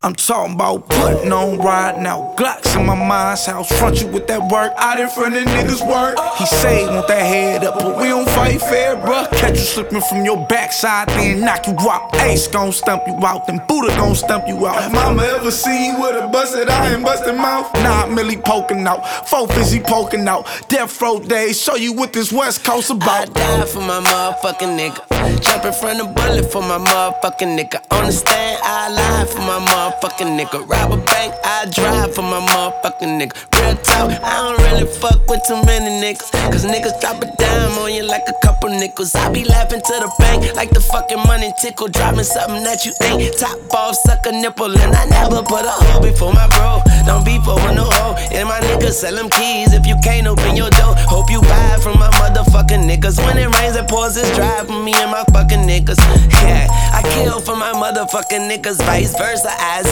I'm talking about putting on riding out Glocks in my mind's house. Front you with that work out in front of niggas' work. He say he want that head up, but we don't fight fair, bruh. Catch you slipping from your backside, then knock you out. Ace gon' stump you out, then Buddha gon' stump you out. Have mama ever seen you with a busted eye and busted mouth? Nah, Millie poking out, 4 fizzy poking out. Death row days, show you what this West Coast about. I died for my motherfucking nigga. Jumping from the bullet for my motherfucking nigga. On the stand, I lie for my motherfucking nigga. Rob a bank, I drive for my motherfucking nigga. Real talk, I don't really fuck with too many niggas, cause niggas drop a dime on you like a couple nickels. I be laughing to the bank like the fucking money tickle. Dropping something that you ain't. Top off, suck a nipple, and I never put a hoe before my bro. Don't be for no hoe. And my niggas sell them keys if you can't open your door. Hope you buy from my motherfucking niggas. When it rains, it pours, it's dry for me and my fucking niggas. Yeah, I kill for my motherfucking niggas. Vice versa, eyes